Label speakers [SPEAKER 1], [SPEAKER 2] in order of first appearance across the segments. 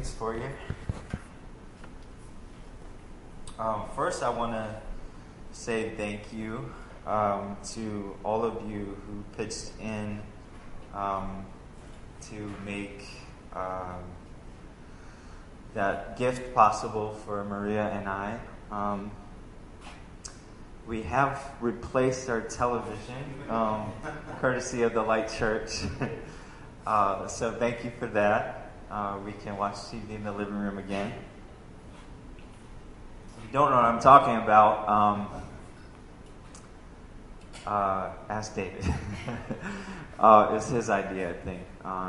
[SPEAKER 1] things for you. First, I want to say thank you to all of you who pitched in to make that gift possible for Maria and I. We have replaced our television, courtesy of the Light Church. So thank you for that. We can watch TV in the living room again. If you don't know what I'm talking about, ask David. It's his idea, I think.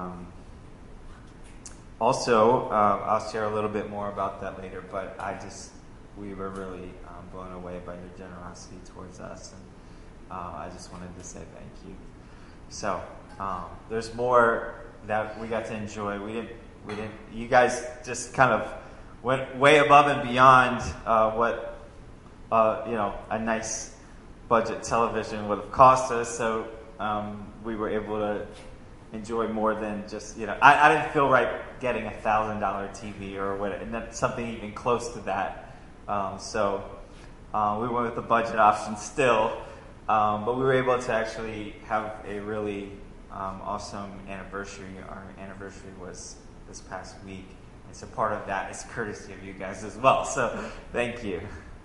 [SPEAKER 1] Also, I'll share a little bit more about that later, but we were really blown away by your generosity towards us, and I just wanted to say thank you. So, there's more that we got to enjoy. We didn't. You guys just kind of went way above and beyond what a nice budget television would have cost us. So we were able to enjoy more than just I didn't feel right getting $1,000 TV or whatever, and that's something even close to that. So we went with the budget option still, but we were able to actually have a really awesome anniversary. Our anniversary was this past week, and so part of that is courtesy of you guys as well. So thank you.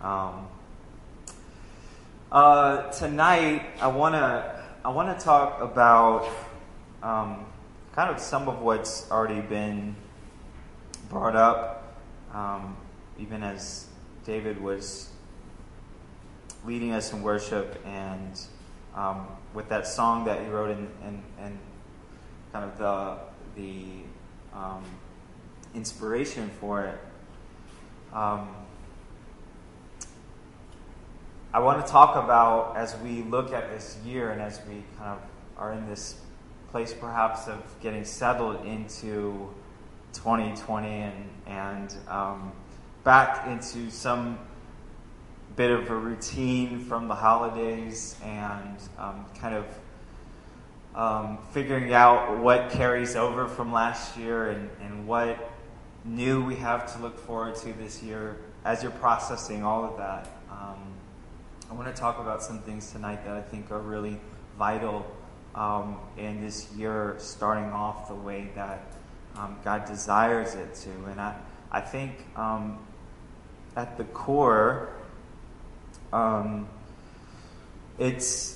[SPEAKER 1] Tonight, I want to talk about kind of some of what's already been brought up, even as David was leading us in worship, and with that song that he wrote and kind of the inspiration for it. I want to talk about, as we look at this year and as we kind of are in this place perhaps of getting settled into 2020 and back into some bit of a routine from the holidays, and kind of figuring out what carries over from last year and what new we have to look forward to this year. As you're processing all of that, I want to talk about some things tonight that I think are really vital in this year starting off the way that God desires it to. And I think at the core, it's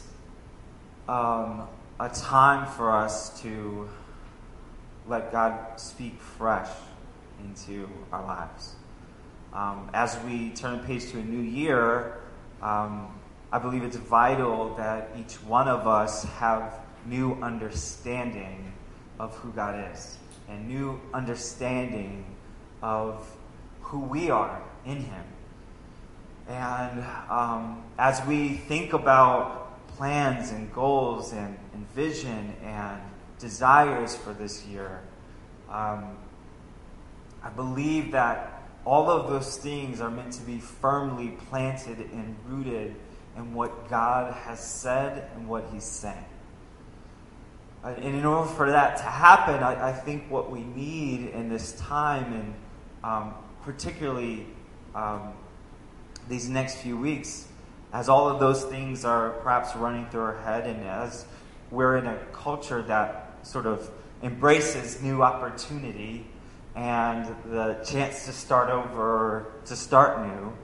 [SPEAKER 1] a time for us to let God speak fresh into our lives. As we turn the page to a new year, I believe it's vital that each one of us have new understanding of who God is, and new understanding of who we are in Him. And as we think about plans and goals and vision and desires for this year, I believe that all of those things are meant to be firmly planted and rooted in what God has said and what He's saying. And in order for that to happen, I think what we need in this time, and particularly these next few weeks, as all of those things are perhaps running through our head, and as we're in a culture that sort of embraces new opportunity and the chance to start over, to start new,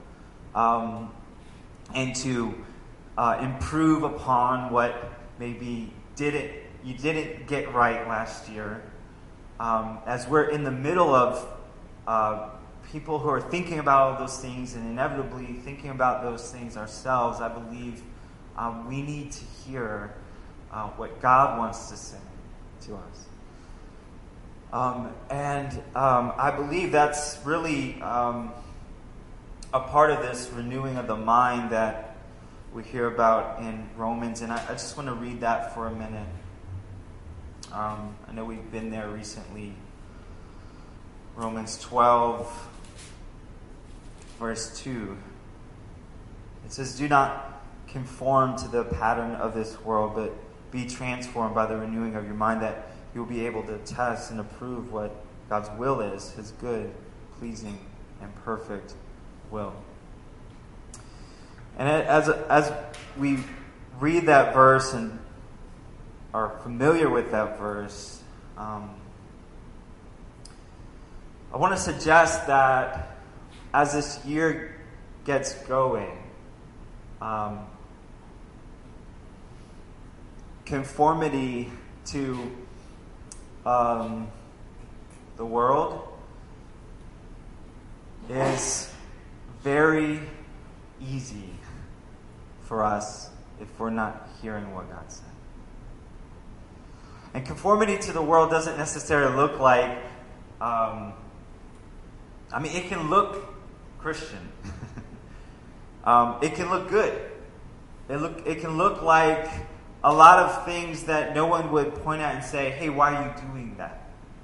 [SPEAKER 1] and to improve upon what maybe you didn't get right last year. As we're in the middle of people who are thinking about all those things and inevitably thinking about those things ourselves, I believe we need to hear what God wants to say to us. I believe that's really a part of this renewing of the mind that we hear about in Romans. And I just want to read that for a minute. I know we've been there recently. Romans 12, verse 2. It says, "Do not conform to the pattern of this world, but be transformed by the renewing of your mind, that you'll be able to test and approve what God's will is, his good, pleasing, and perfect will. And as we read that verse and are familiar with that verse, I want to suggest that as this year gets going, conformity to the world is very easy for us if we're not hearing what God said. And conformity to the world doesn't necessarily look like, it can look Christian. It can look good. It can look like a lot of things that no one would point at and say, hey, why are you doing that?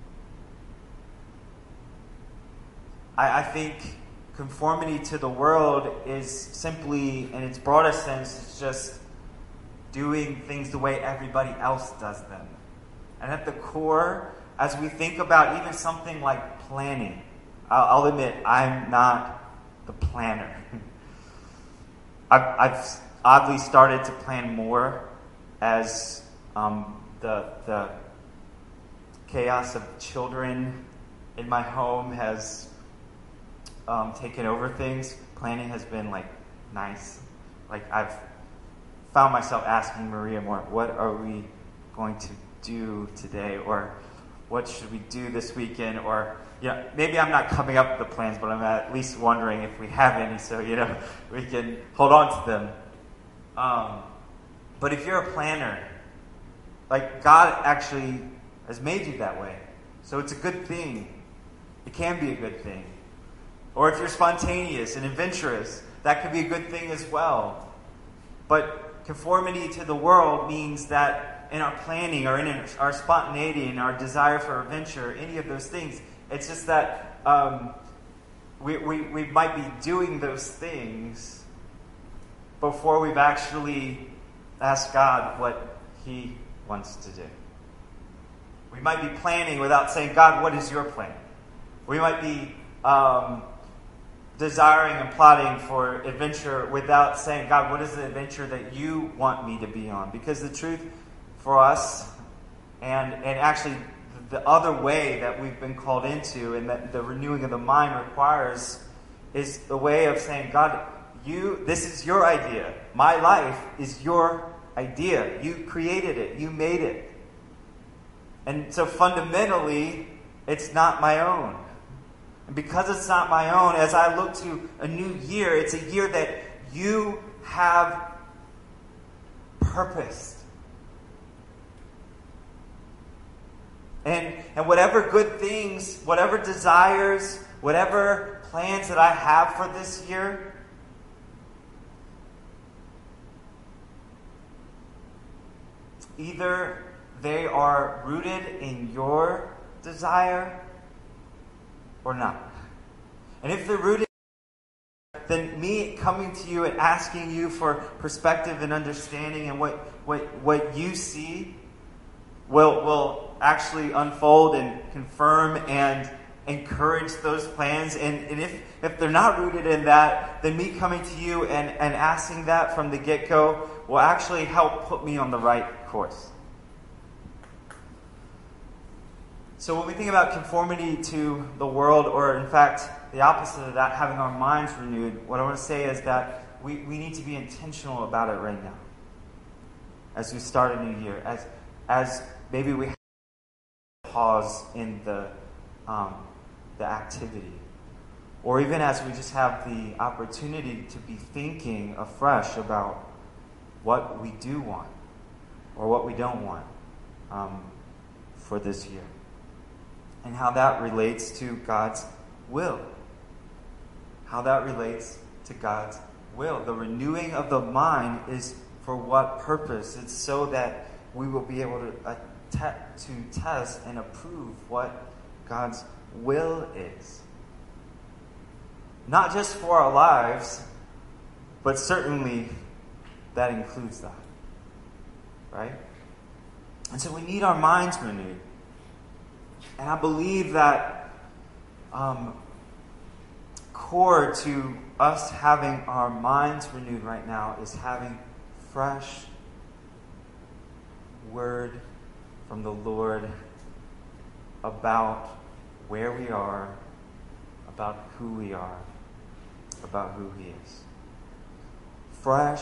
[SPEAKER 1] I think conformity to the world is simply, in its broadest sense, it's just doing things the way everybody else does them. And at the core, as we think about even something like planning, I'll admit, I'm not the planner. I've oddly started to plan more as the chaos of children in my home has taken over things. Planning has been nice. I've found myself asking Maria more, what are we going to do today? Or what should we do this weekend? Or, maybe I'm not coming up with the plans, but I'm at least wondering if we have any, so, we can hold on to them. But if you're a planner, God actually has made you that way. So it's a good thing. It can be a good thing. Or if you're spontaneous and adventurous, that could be a good thing as well. But conformity to the world means that in our planning or in our spontaneity and our desire for adventure, any of those things, it's just that we might be doing those things before we've actually asked God what he wants to do. We might be planning without saying, God, what is your plan? We might be desiring and plotting for adventure without saying, God, what is the adventure that you want me to be on? Because the truth for us, and actually the other way that we've been called into and that the renewing of the mind requires, is the way of saying, God, this is your idea. My life is your idea. You created it. You made it. And so fundamentally, it's not my own. And because it's not my own, as I look to a new year, it's a year that you have purposed. And whatever good things, whatever desires, whatever plans that I have for this year, either they are rooted in your desire or not. And if they're rooted, then me coming to you and asking you for perspective and understanding and what you see will actually unfold and confirm and encourage those plans. And if they're not rooted in that, then me coming to you and asking that from the get-go will actually help put me on the right course. So when we think about conformity to the world, or in fact, the opposite of that, having our minds renewed, what I want to say is that we need to be intentional about it right now. As we start a new year. As maybe we have to pause in the activity. Or even as we just have the opportunity to be thinking afresh about what we do want or what we don't want for this year. And how that relates to God's will. How that relates to God's will. The renewing of the mind is for what purpose? It's so that we will be able to test and approve what God's will is. Not just for our lives, but certainly that includes that. Right? And so we need our minds renewed. And I believe that core to us having our minds renewed right now is having fresh word from the Lord about where we are, about who we are, about who He is. Fresh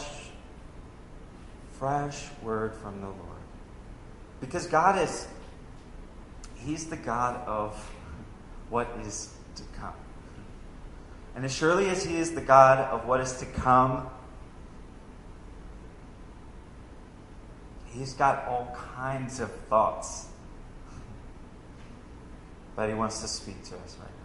[SPEAKER 1] word from the Lord. Because God is, He's the God of what is to come. And as surely as He is the God of what is to come, He's got all kinds of thoughts that He wants to speak to us right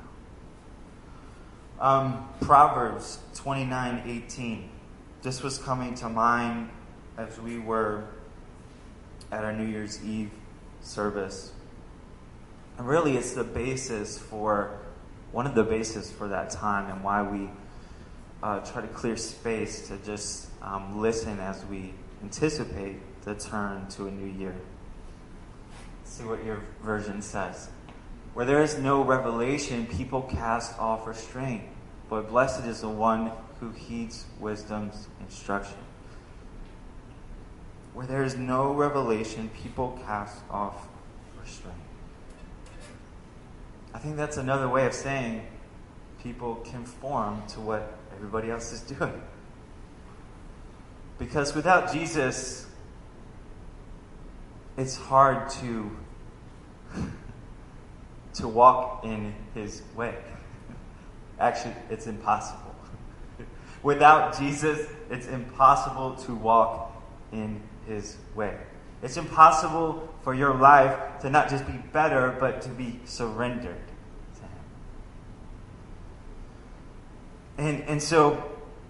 [SPEAKER 1] now. Proverbs 29:18. This was coming to mind as we were at our New Year's Eve service. And really it's one of the bases for that time, and why we try to clear space to just listen as we anticipate the turn to a new year. Let's see what your version says. Where there is no revelation, people cast off restraint, but blessed is the one who heeds wisdom's instruction. Where there is no revelation, people cast off restraint. I think that's another way of saying people conform to what everybody else is doing. Because without Jesus, it's hard to walk in His way. Actually, it's impossible. Without Jesus, it's impossible to walk in His way. It's impossible for your life to not just be better, but to be surrendered to Him. And so,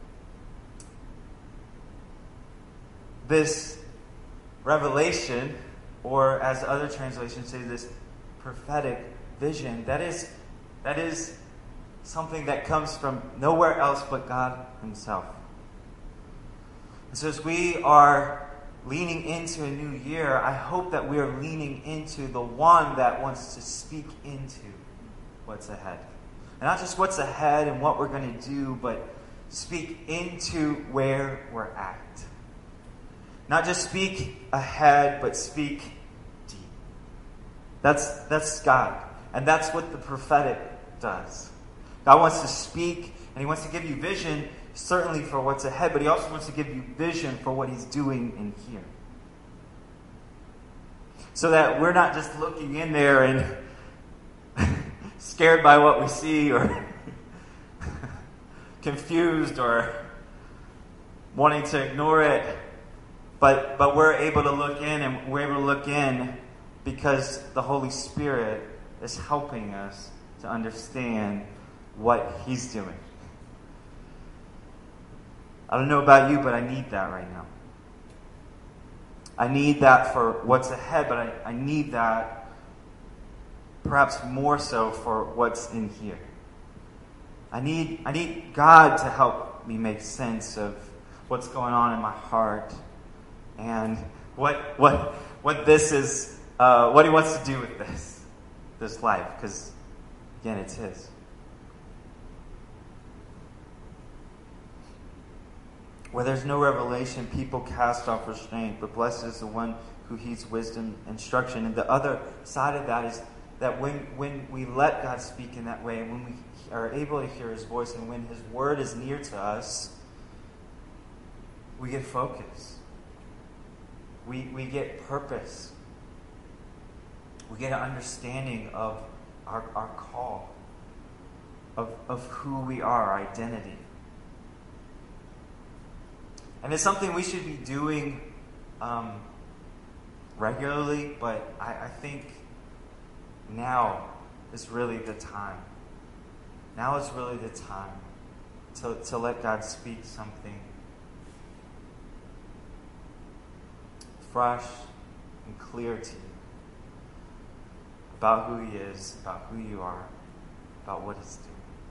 [SPEAKER 1] this revelation, or as other translations say, this prophetic vision, that is something that comes from nowhere else but God Himself. And so as we are leaning into a new year, I hope that we are leaning into the one that wants to speak into what's ahead. And not just what's ahead and what we're going to do, but speak into where we're at. Not just speak ahead, but speak deep. That's God. And that's what the prophetic does. God wants to speak, and He wants to give you vision, certainly for what's ahead, but He also wants to give you vision for what He's doing in here. So that we're not just looking in there and scared by what we see, or confused, or wanting to ignore it, but we're able to look in, and we're able to look in because the Holy Spirit is helping us to understand what He's doing. I don't know about you, but I need that right now. I need that for what's ahead, but I need that perhaps more so for what's in here. I need God to help me make sense of what's going on in my heart, and what this is, what He wants to do with this life, because again, it's His. Where there's no revelation, people cast off restraint, but blessed is the one who heeds wisdom instruction. And the other side of that is that when we let God speak in that way, and when we are able to hear His voice, and when His word is near to us, we get focus. We get purpose. We get an understanding of our call, of who we are, our identity. And it's something we should be doing regularly, but I think now is really the time. Now is really the time to let God speak something fresh and clear to you about who He is, about who you are, about what He's doing.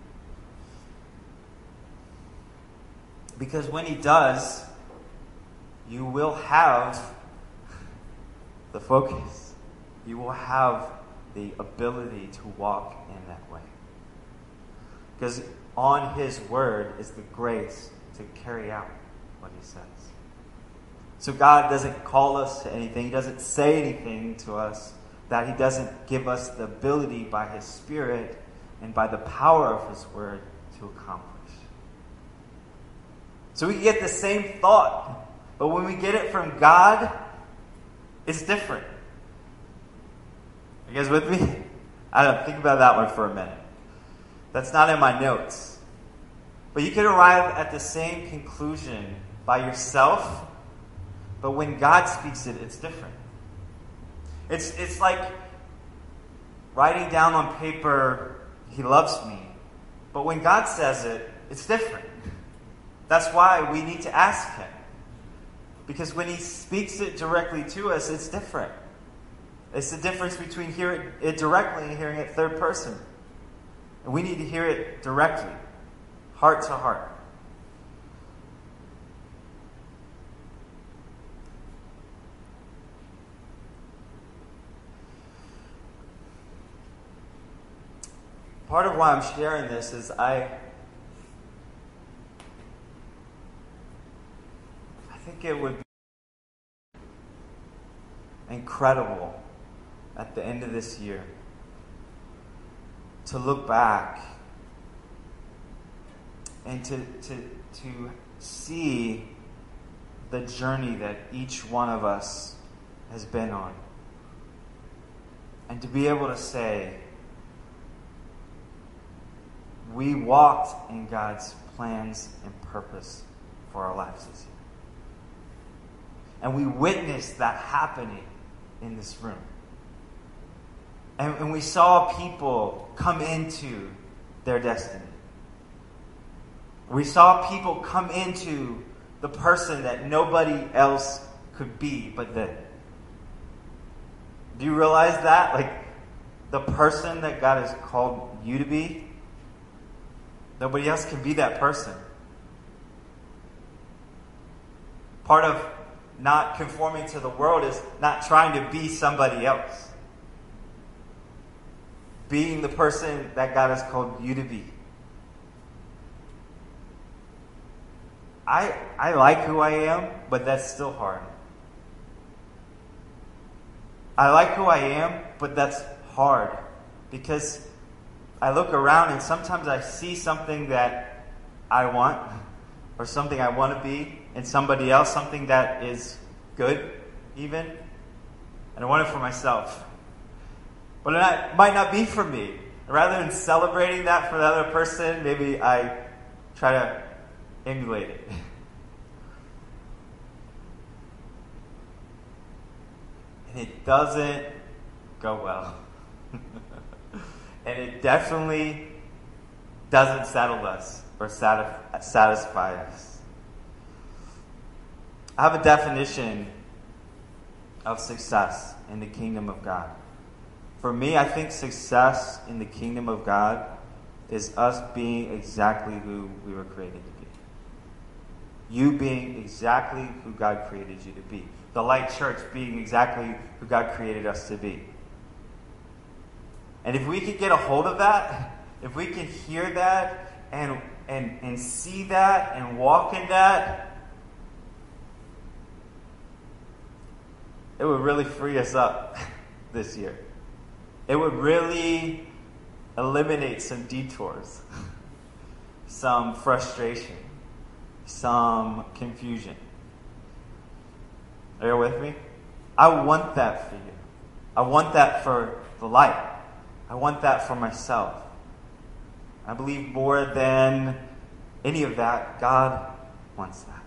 [SPEAKER 1] Because when He does, you will have the focus. You will have the ability to walk in that way. Because on his word is the grace to carry out what he says. So God doesn't call us to anything. He doesn't say anything to us that he doesn't give us the ability by his Spirit and by the power of his word to accomplish. So we get the same thought, but when we get it from God, it's different. You guys with me? I don't know, think about that one for a minute. That's not in my notes. But you can arrive at the same conclusion by yourself, but when God speaks it, it's different. It's like writing down on paper, he loves me. But when God says it, it's different. That's why we need to ask him. Because when he speaks it directly to us, it's different. It's the difference between hearing it directly and hearing it third person. And we need to hear it directly, heart to heart. Part of why I'm sharing this is I think it would be incredible at the end of this year to look back and to see the journey that each one of us has been on. And to be able to say, we walked in God's plans and purpose for our lives this year. And we witnessed that happening in this room. And we saw people come into their destiny. We saw people come into the person that nobody else could be but them. Do you realize that? Like, the person that God has called you to be, nobody else can be that person. Part of not conforming to the world is not trying to be somebody else. Being the person that God has called you to be. I like who I am, but that's still hard. I like who I am, but that's hard. Because I look around and sometimes I see something that I want, or something I want to be, in somebody else, something that is good, even, and I want it for myself. But it might not be for me. Rather than celebrating that for the other person, maybe I try to emulate it. And it doesn't go well. And it definitely doesn't settle us or satisfy us. I have a definition of success in the kingdom of God. For me, I think success in the kingdom of God is us being exactly who we were created to be. You being exactly who God created you to be. The Light Church being exactly who God created us to be. And if we could get a hold of that, if we can hear that and see that and walk in that, it would really free us up this year. It would really eliminate some detours, some frustration, some confusion. Are you with me? I want that for you. I want that for the light. I want that for myself. I believe more than any of that, God wants that.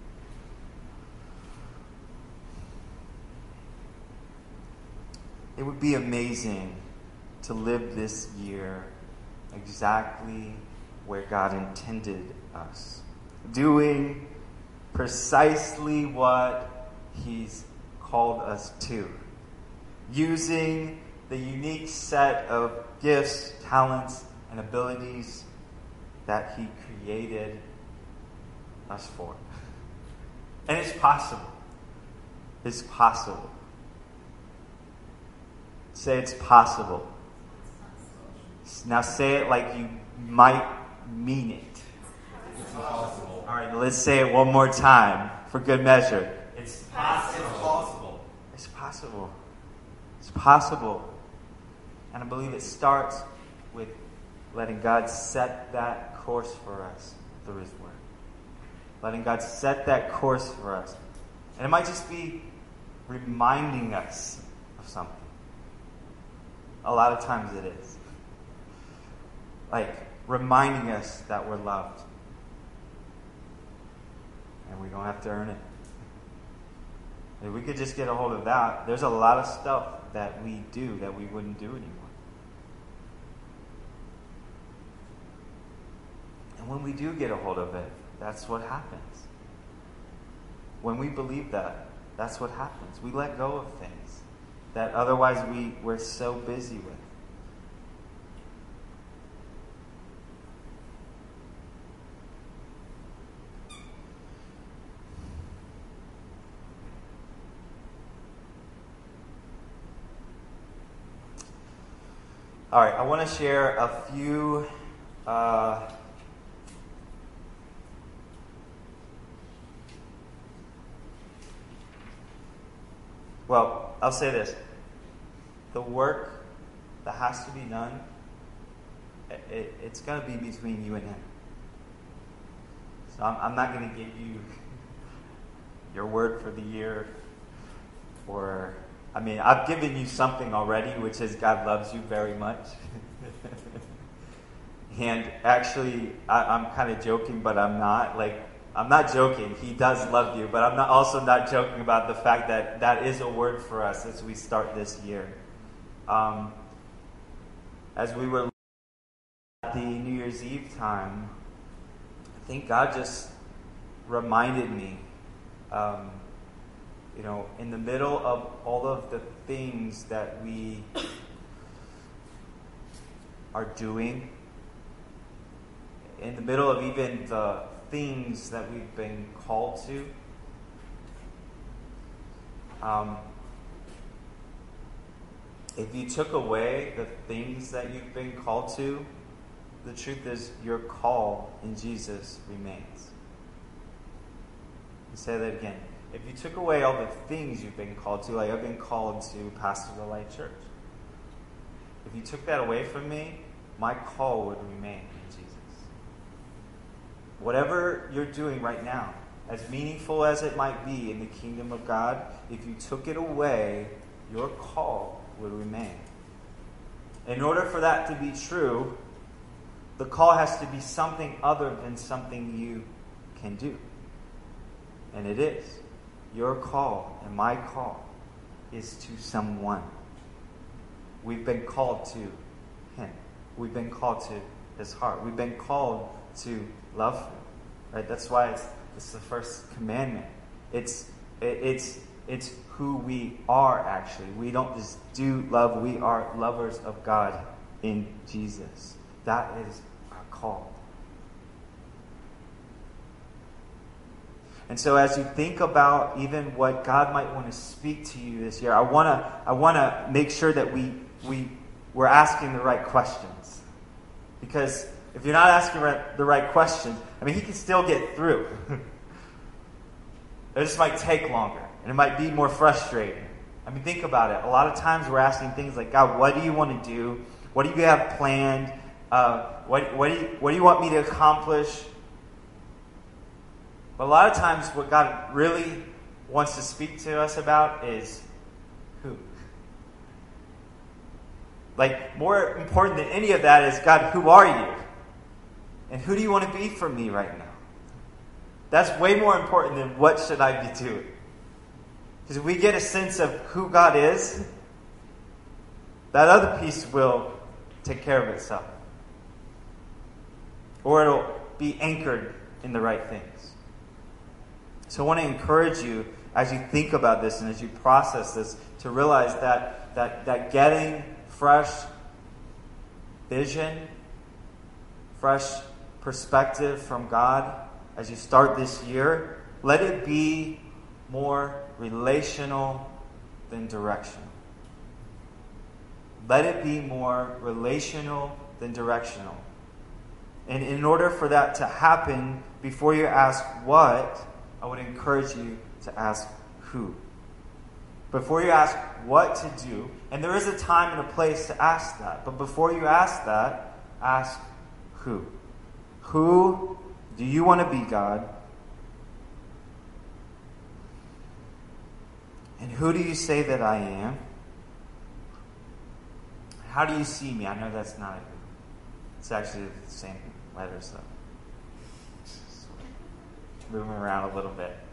[SPEAKER 1] It would be amazing to live this year exactly where God intended us. Doing precisely what He's called us to. Using the unique set of gifts, talents, and abilities that He created us for. And it's possible. It's possible. Say it's possible. Now say it like you might mean it.
[SPEAKER 2] It's possible.
[SPEAKER 1] All right, let's say it one more time for good measure.
[SPEAKER 2] It's possible.
[SPEAKER 1] It's possible. It's possible. And I believe it starts with letting God set that course for us through His Word. Letting God set that course for us. And it might just be reminding us of something. A lot of times it is. Like reminding us that we're loved. And we don't have to earn it. If we could just get a hold of that, there's a lot of stuff that we do that we wouldn't do anymore. And when we do get a hold of it, that's what happens. When we believe that, that's what happens. We let go of things that otherwise we're so busy with. All right, I want to share a few well, I'll say this. The work that has to be done, it's going to be between you and Him. So I'm not going to give you your word for the year I've given you something already, which is God loves you very much. And actually, I'm kind of joking, but I'm not. I'm not joking. He does love you, but I'm also not joking about the fact that that is a word for us as we start this year. As we were at the New Year's Eve time, I think God just reminded me, in the middle of all of the things that we are doing, in the middle of even the things that we've been called to, if you took away the things that you've been called to, the truth is your call in Jesus remains. I'll say that again. If you took away all the things you've been called to, like I've been called to pastor the Light Church. If you took that away from me, my call would remain in Jesus. Whatever you're doing right now, as meaningful as it might be in the kingdom of God, if you took it away, your call would remain. In order for that to be true, the call has to be something other than something you can do. And it is. Your call and my call is to someone. We've been called to Him. We've been called to His heart. We've been called to love Him. Right? That's why it's the first commandment. It's who we are, actually. We don't just do love. We are lovers of God in Jesus. That is our call. And so as you think about even what God might want to speak to you this year, I want to make sure that we're asking the right questions. Because if you're not asking the right questions, He can still get through. It just might take longer, and it might be more frustrating. Think about it. A lot of times we're asking things like, God, what do you want to do? What do you have planned? What do you want me to accomplish? But a lot of times what God really wants to speak to us about is who. More important than any of that is, God, who are you? And who do you want to be for me right now? That's way more important than what should I be doing. Because if we get a sense of who God is, that other piece will take care of itself. Or it'll be anchored in the right things. So I want to encourage you, as you think about this and as you process this, to realize that getting fresh vision, fresh perspective from God as you start this year, let it be more relational than directional. let it be more relational than directional. And in order for that to happen, before you ask what, I would encourage you to ask who. Before you ask what to do, and there is a time and a place to ask that, but before you ask that, ask who. Who do you want to be, God? And who do you say that I am? How do you see me? I know that's not it. It's actually the same letters, though. Just moving around a little bit.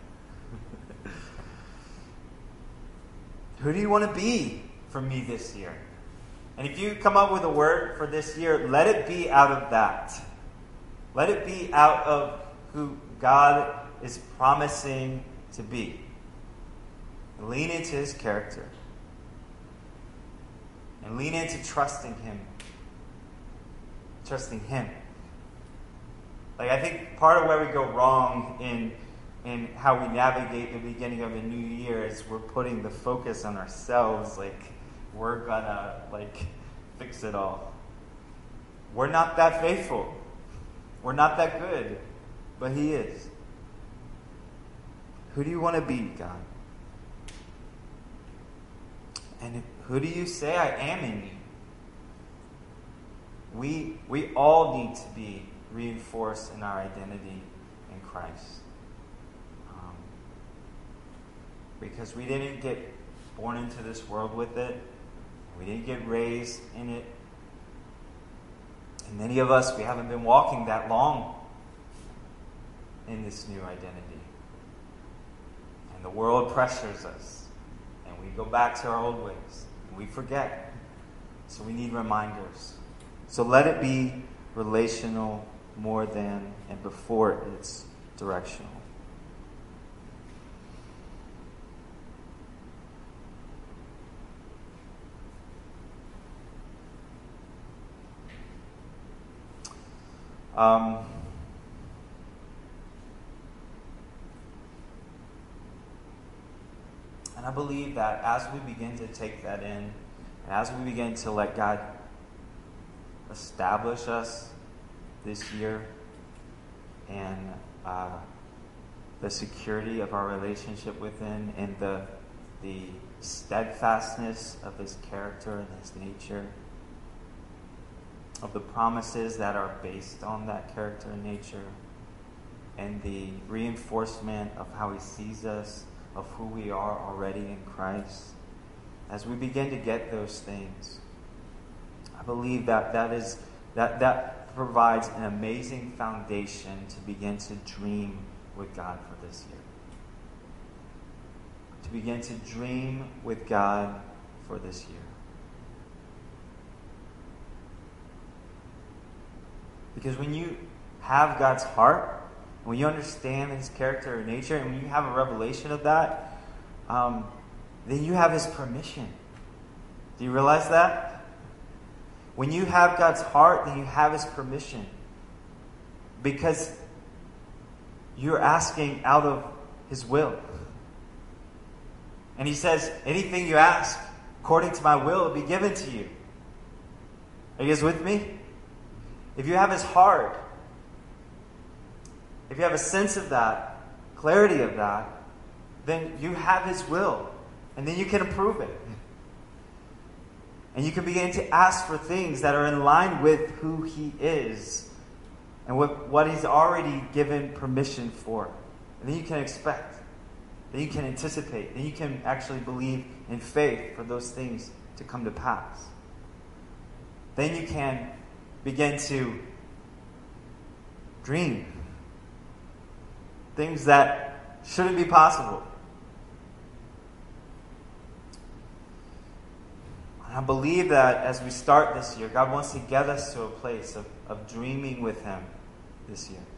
[SPEAKER 1] Who do you want to be for me this year? And if you come up with a word for this year, let it be out of that. Let it be out of who God is promising to be. Lean into his character. And lean into trusting him. Trusting him. Like, I think part of where we go wrong in how we navigate the beginning of a new year is we're putting the focus on ourselves. Like, we're gonna, fix it all. We're not that faithful. We're not that good. But he is. Who do you want to be, God? And who do you say I am in you? We all need to be reinforced in our identity in Christ. Because we didn't get born into this world with it. We didn't get raised in it. And many of us, we haven't been walking that long in this new identity. And the world pressures us. And we go back to our old ways. And we forget. So we need reminders. So let it be relational more than and before it's directional. And I believe that as we begin to take that in, and as we begin to let God establish us this year and the security of our relationship with him and the steadfastness of his character and his nature, of the promises that are based on that character and nature, and the reinforcement of how he sees us, of who we are already in Christ. As we begin to get those things, I believe that provides an amazing foundation to begin to dream with God for this year. To begin to dream with God for this year. Because when you have God's heart, when you understand his character and nature, and when you have a revelation of that, then you have his permission. Do you realize that? When you have God's heart, then you have his permission. Because you're asking out of his will. And he says, anything you ask according to my will will be given to you. Are you guys with me? If you have his heart, if you have a sense of that, clarity of that, then you have his will. And then you can approve it. And you can begin to ask for things that are in line with who he is and what he's already given permission for. And then you can expect. Then you can anticipate. Then you can actually believe in faith for those things to come to pass. Then you can begin to dream things that shouldn't be possible. And I believe that as we start this year, God wants to get us to a place of dreaming with him this year.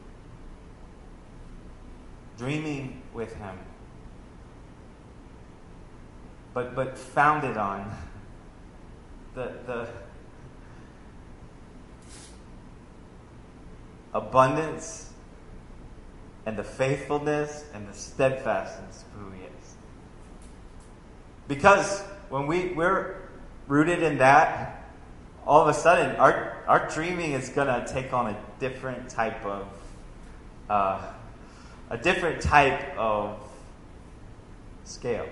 [SPEAKER 1] Dreaming with him. But founded on the abundance and the faithfulness and the steadfastness of who he is. Because when we rooted in that, all of a sudden our dreaming is going to take on a different type of scale.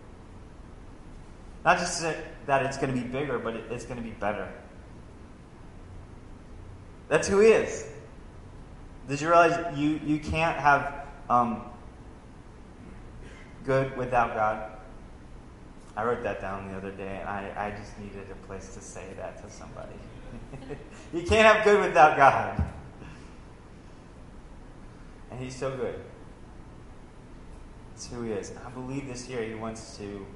[SPEAKER 1] Not just that it's going to be bigger, but it's going to be better. That's who He is. Did you realize you can't have good without God? I wrote that down the other day, and I just needed a place to say that to somebody. You can't have good without God. And He's so good. It's who He is. And I believe this year He wants to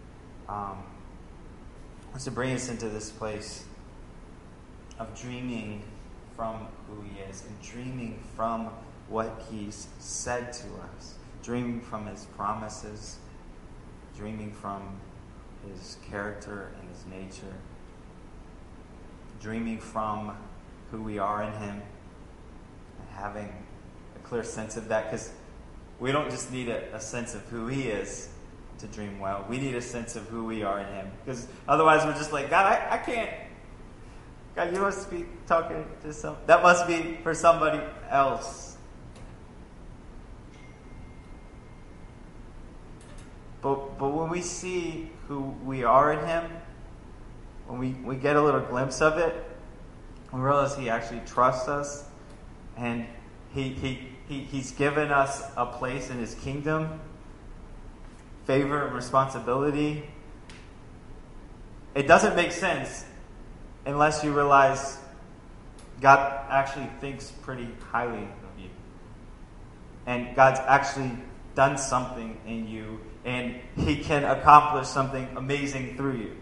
[SPEAKER 1] bring us into this place of dreaming from who He is and dreaming from what He's said to us, dreaming from His promises, dreaming from His character and His nature, dreaming from who we are in Him, and having a clear sense of that, because we don't just need a sense of who He is to dream well. We need a sense of who we are in Him, because otherwise we're just like, God, I can't. God, you must be talking to that must be for somebody else. But when we see who we are in Him, when we get a little glimpse of it, we realize He actually trusts us, and He's given us a place in His kingdom, favor and responsibility. It doesn't make sense unless you realize God actually thinks pretty highly of you. And God's actually done something in you, and He can accomplish something amazing through you.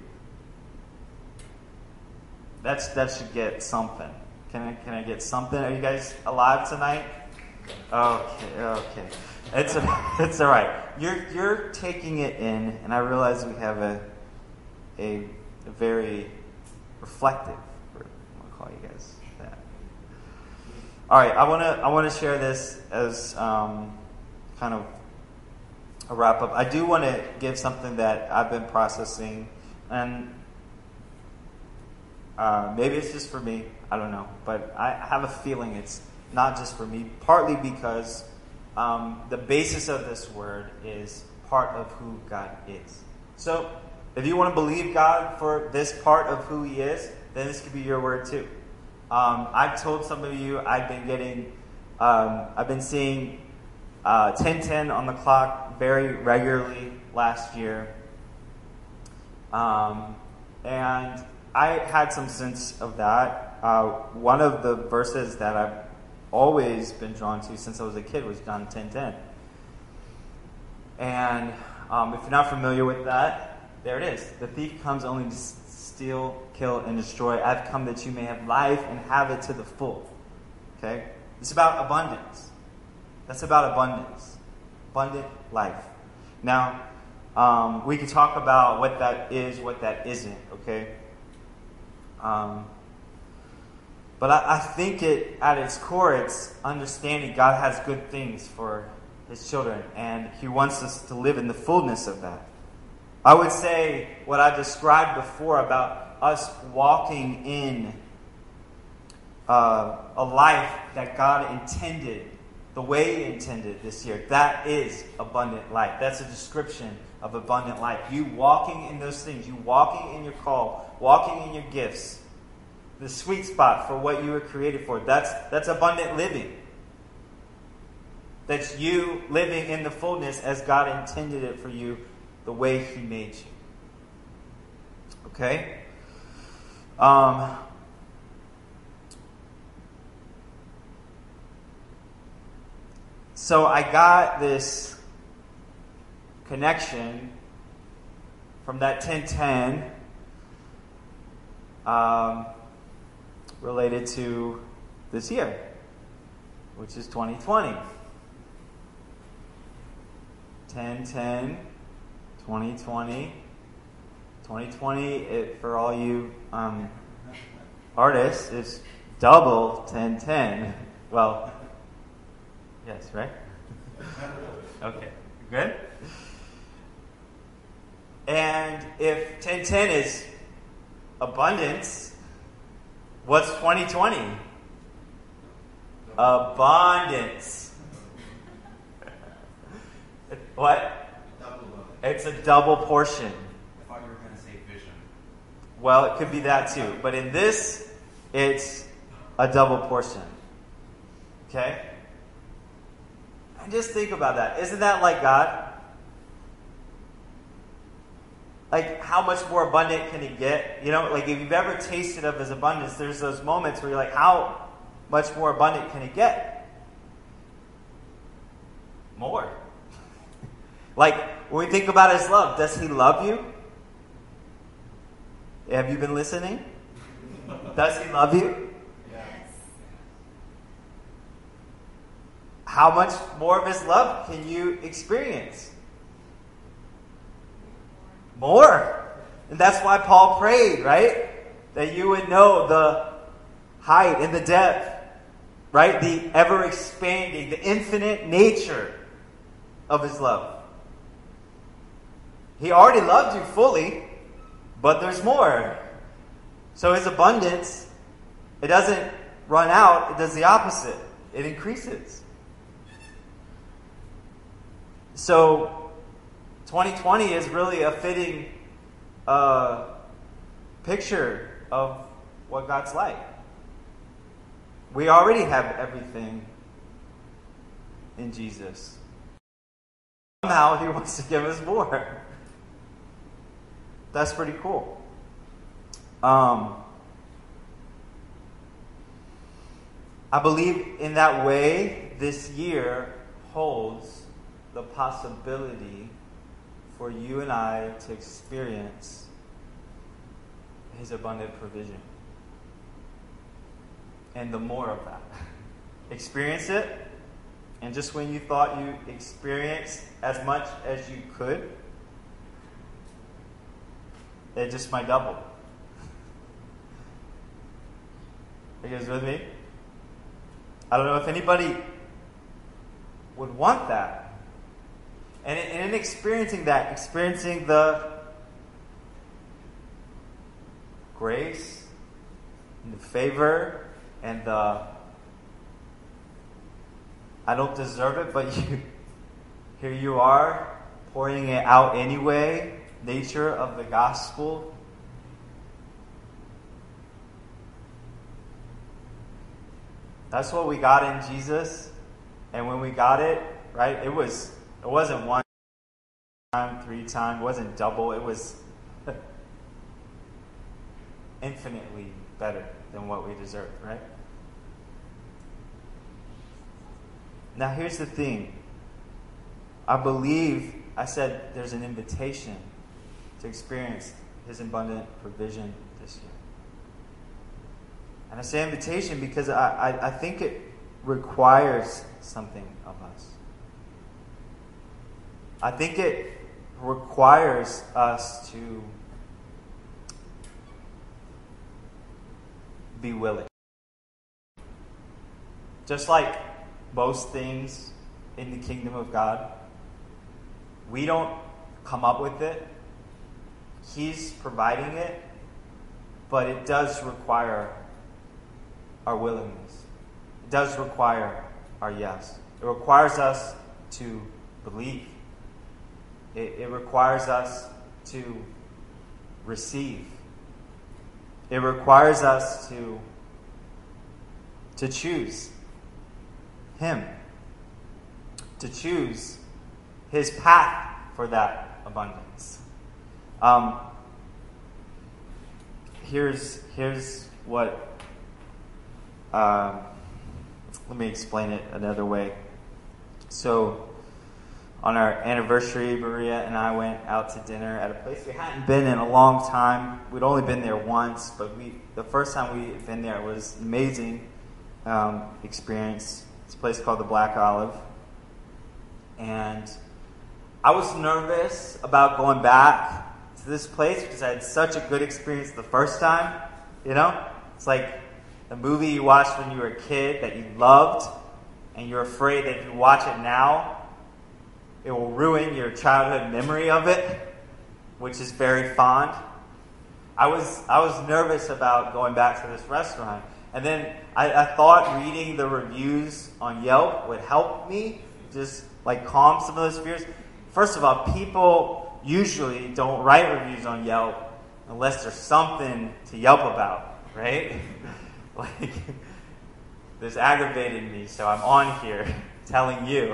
[SPEAKER 1] That should get something. Can I get something? Are you guys alive tonight? Okay. It's all right. You're taking it in, and I realize we have a very reflective. I'm gonna call you guys that. All right, I want to share this as kind of a wrap up. I do want to give something that I've been processing, and maybe it's just for me. I don't know, but I have a feeling it's not just for me. Partly because the basis of this word is part of who God is. So, if you want to believe God for this part of who He is, then this could be your word too. I've told some of you I've been seeing 10:10 on the clock very regularly last year, and I had some sense of that. One of the verses that I've always been drawn to since I was a kid was John 10:10. And if you're not familiar with that, there it is. The thief comes only to steal, kill, and destroy. I've come that you may have life and have it to the full. Okay? It's about abundance. That's about abundance. Abundant life. Now, we can talk about what that is, what that isn't. Okay? But I think at its core, it's understanding God has good things for His children, and He wants us to live in the fullness of that. I would say what I described before about us walking in a life that God intended, the way He intended this year. That is abundant life. That's a description of abundant life. You walking in those things. You walking in your call. Walking in your gifts. The sweet spot for what you were created for. That's abundant living. That's you living in the fullness as God intended it for you, the way He made you. Okay? So I got this connection from that 10:10 related to this year, which is 2020. 10:10, 2020. 2020, for all you artists, is double 10:10. Well, yes, right? Okay, good? And if 10:10 is abundance. What's 2020? Abundance. What? It's a double portion.
[SPEAKER 2] I thought you were going to say vision.
[SPEAKER 1] Well, it could be that too. But in this, it's a double portion. Okay? And just think about that. Isn't that like God? Like, how much more abundant can He get? You know, like if you've ever tasted of His abundance, there's those moments where you're like, how much more abundant can He get? More. Like, when we think about His love, does He love you? Have you been listening? Does He love you?
[SPEAKER 2] Yes.
[SPEAKER 1] How much more of His love can you experience? More. And that's why Paul prayed, right? That you would know the height and the depth, right? The ever-expanding, the infinite nature of His love. He already loved you fully, but there's more. So His abundance, it doesn't run out, it does the opposite. It increases. So 2020 is really a fitting picture of what God's like. We already have everything in Jesus. Somehow He wants to give us more. That's pretty cool. I believe in that way, this year holds the possibility for you and I to experience His abundant provision. And the more of that. Experience it, and just when you thought you experienced as much as you could, it just might double. Are you guys with me? I don't know if anybody would want that. And in experiencing that, experiencing the grace and the favor and the I don't deserve it, but here you are pouring it out anyway, nature of the gospel. That's what we got in Jesus. And when we got it, right, it wasn't one time, 3 times, it wasn't double, it was infinitely better than what we deserved, right? Now here's the thing. I believe, I said there's an invitation to experience His abundant provision this year. And I say invitation because I think it requires something of us. I think it requires us to be willing. Just like most things in the kingdom of God, we don't come up with it. He's providing it, but it does require our willingness. It does require our yes. It requires us to believe. It requires us to receive. It requires us to choose Him, to choose His path for that abundance. Here's what. Let me explain it another way. So, on our anniversary, Maria and I went out to dinner at a place we hadn't been in a long time. We'd only been there once, but the first time we had been there was an amazing experience. It's a place called the Black Olive. And I was nervous about going back to this place because I had such a good experience the first time. You know? It's like the movie you watched when you were a kid that you loved, and you're afraid that if you watch it now, it will ruin your childhood memory of it, which is very fond. I was nervous about going back to this restaurant. And then I thought reading the reviews on Yelp would help me just like calm some of those fears. First of all, people usually don't write reviews on Yelp unless there's something to Yelp about, right? Like, this aggravated me, so I'm on here telling you.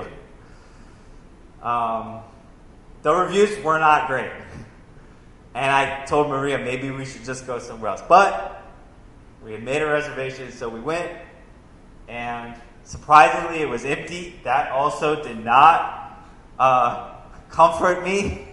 [SPEAKER 1] The reviews were not great. And I told Maria maybe we should just go somewhere else. But we had made a reservation, so we went. And surprisingly, it was empty. That also did not comfort me.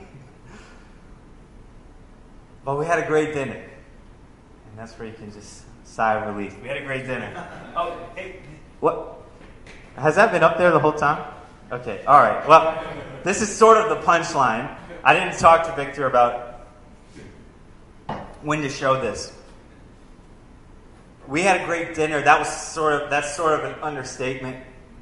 [SPEAKER 1] But we had a great dinner. And that's where you can just sigh of relief. We had a great dinner. Oh, hey, what? Has that been up there the whole time? Okay, all right. Well, this is sort of the punchline. I didn't talk to Victor about when to show this. We had a great dinner. That's sort of an understatement.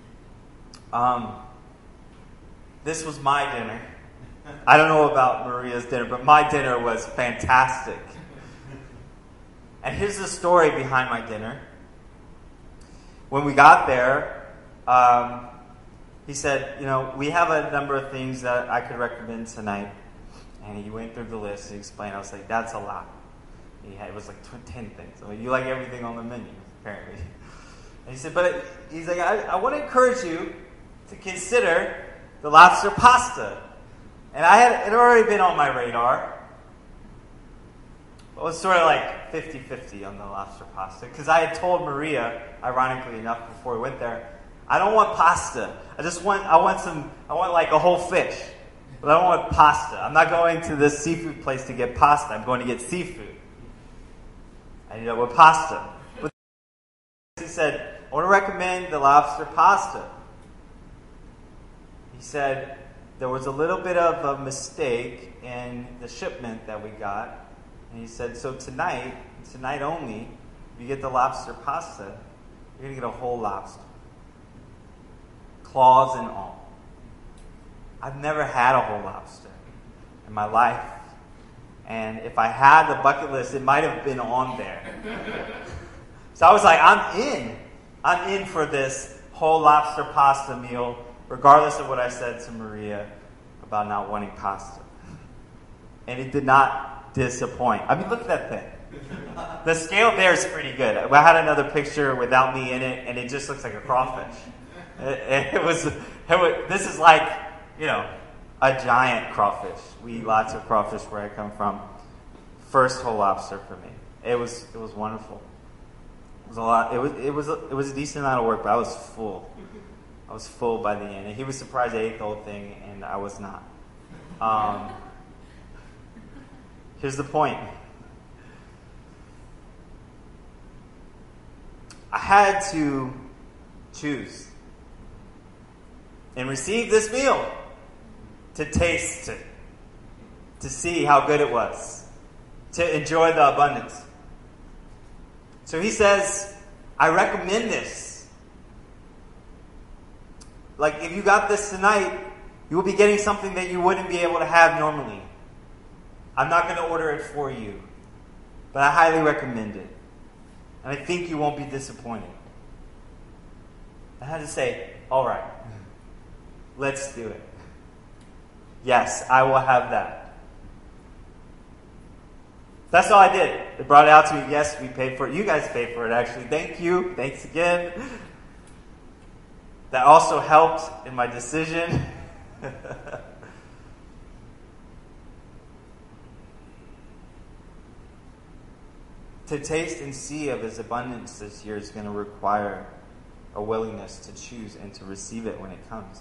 [SPEAKER 1] This was my dinner. I don't know about Maria's dinner, but my dinner was fantastic. And here's the story behind my dinner. When we got there, he said, we have a number of things that I could recommend tonight. And he went through the list and explained. I was like, that's a lot. It was like 10 things. I mean, you like everything on the menu, apparently. And he said, but he's like, I want to encourage you to consider the lobster pasta. And it had already been on my radar. It was sort of like 50-50 on the lobster pasta. Because I had told Maria, ironically enough, before we went there, I don't want pasta. I want like a whole fish. But I don't want pasta. I'm not going to this seafood place to get pasta. I'm going to get seafood. I ended up with pasta. But he said, I want to recommend the lobster pasta. He said there was a little bit of a mistake in the shipment that we got. And he said, so tonight only, if you get the lobster pasta, you're going to get a whole lobster. Claws and all. I've never had a whole lobster in my life. And if I had the bucket list, it might have been on there. So I was like, I'm in. I'm in for this whole lobster pasta meal, regardless of what I said to Maria about not wanting pasta. And it did not disappoint. I mean, look at that thing. The scale there is pretty good. I had another picture without me in it, and it just looks like a crawfish. This is like, a giant crawfish. We eat lots of crawfish where I come from. First whole lobster for me. It was wonderful. It was a lot. It was a decent amount of work, but I was full. I was full by the end. And he was surprised I ate the whole thing, and I was not. Here's the point. I had to choose and receive this meal. To taste it, to see how good it was, to enjoy the abundance. So he says, I recommend this. Like, if you got this tonight, you will be getting something that you wouldn't be able to have normally. I'm not going to order it for you, but I highly recommend it. And I think you won't be disappointed. I had to say, all right, let's do it. Yes, I will have that. That's all I did. They brought it out to me. Yes, we paid for it. You guys paid for it, actually. Thank you. Thanks again. That also helped in my decision. To taste and see of His abundance this year is going to require a willingness to choose and to receive it when it comes.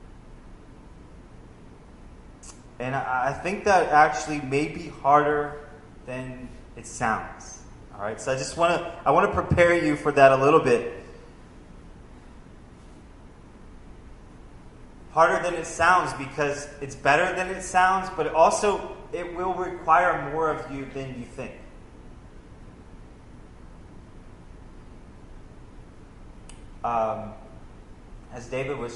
[SPEAKER 1] And I think that actually may be harder than it sounds. All right, so I want to prepare you for that a little bit. Harder than it sounds because it's better than it sounds, but also it will require more of you than you think. As David was,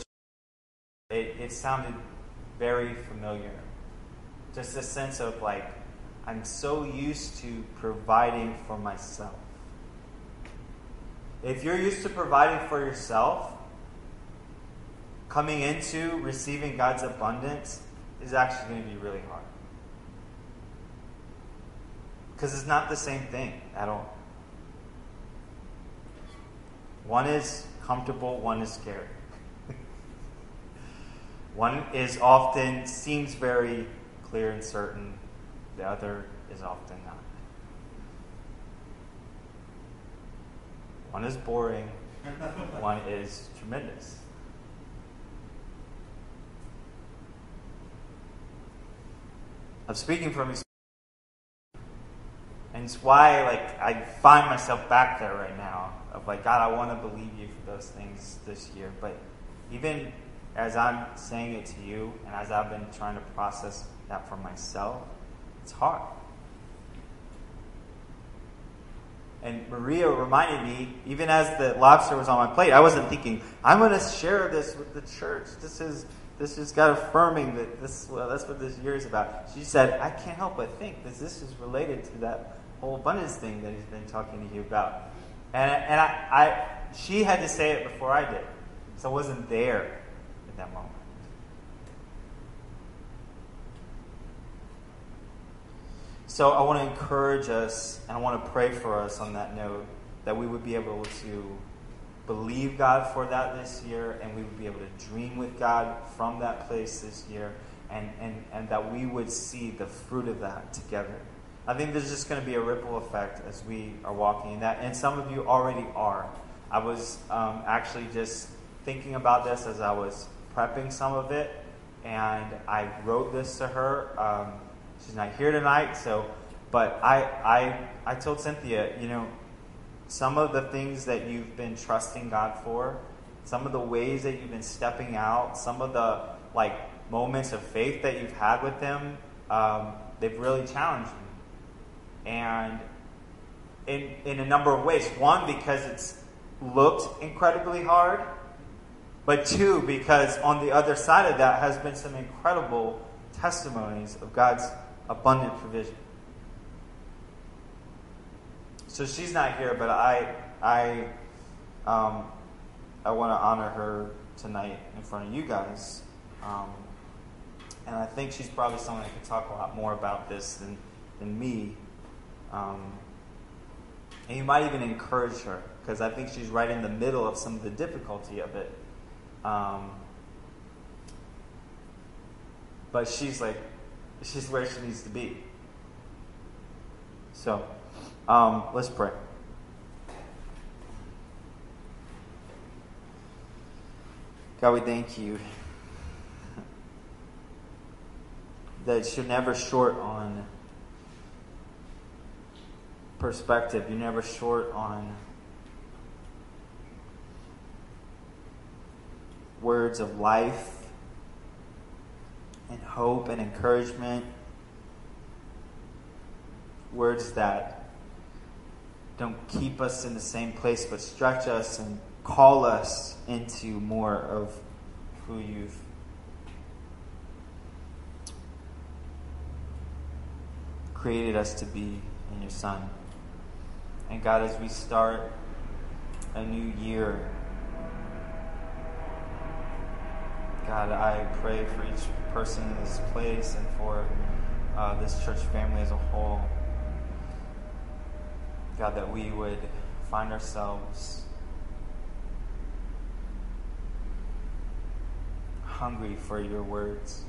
[SPEAKER 1] it sounded very familiar. Just a sense of like, I'm so used to providing for myself. If you're used to providing for yourself, coming into receiving God's abundance is actually going to be really hard. Because it's not the same thing at all. One is comfortable, one is scary. One is often seems very clear and certain. The other is often not. One is boring. One is tremendous. I'm speaking from experience. And it's why I find myself back there right now. Of God, I want to believe you for those things this year. But even as I'm saying it to you, and as I've been trying to process that for myself, it's hard. And Maria reminded me, even as the lobster was on my plate, I wasn't thinking, I'm going to share this with the church. This is God affirming that that's what this year is about. She said, I can't help but think that this is related to that whole abundance thing that he's been talking to you about. And she had to say it before I did. So I wasn't there at that moment. So I want to encourage us, and I want to pray for us on that note, that we would be able to believe God for that this year, and we would be able to dream with God from that place this year, and that we would see the fruit of that together. I think there's just going to be a ripple effect as we are walking in that, and some of you already are. I was actually just thinking about this as I was prepping some of it, and I wrote this to her. She's not here tonight, but I told Cynthia, some of the things that you've been trusting God for, some of the ways that you've been stepping out, some of the moments of faith that you've had with Him, they've really challenged me. And in a number of ways. One, because it's looked incredibly hard. But two, because on the other side of that has been some incredible testimonies of God's abundant provision. So she's not here, but I want to honor her tonight in front of you guys. And I think she's probably someone that can talk a lot more about this than me. And you might even encourage her, because I think she's right in the middle of some of the difficulty of it. But she's where she needs to be. So, let's pray. God, we thank you that you're never short on perspective. You're never short on words of life and hope and encouragement. Words that don't keep us in the same place but stretch us and call us into more of who you've created us to be in your Son. And God, as we start a new year, God, I pray for each person in this place and for this church family as a whole. God, that we would find ourselves hungry for your words,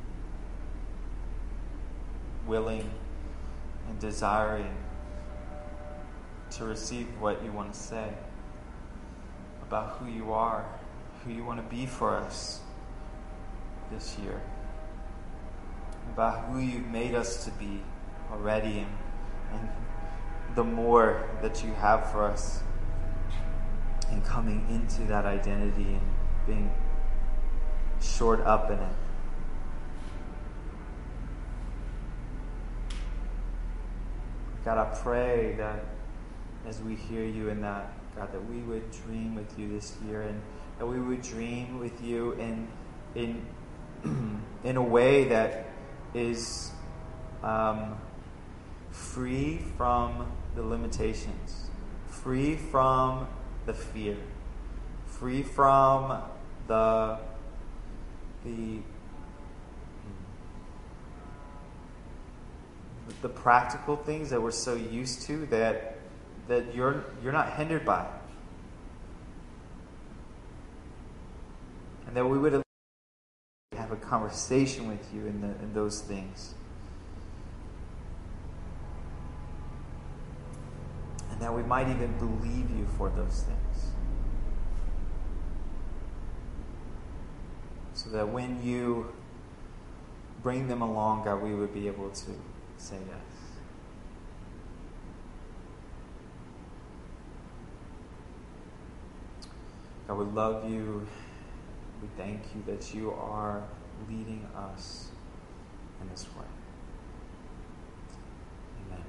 [SPEAKER 1] willing and desiring to receive what you want to say about who you are, who you want to be for us this year, about who you've made us to be already, and the more that you have for us, and coming into that identity and being shored up in it. God, I pray that as we hear you in that, God, that we would dream with you this year, and that we would dream with you in a way that is free from the limitations, free from the fear, free from the practical things that we're so used to that you're not hindered by. And that we would have a conversation with you in those things. And that we might even believe you for those things. So that when you bring them along, God, we would be able to say yes. God, we love you. We thank you that you are leading us in this way. Amen.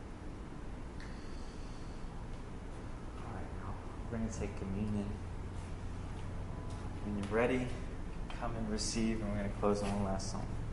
[SPEAKER 1] All right, now we're going to take communion. When you're ready, come and receive, and we're going to close on one last song.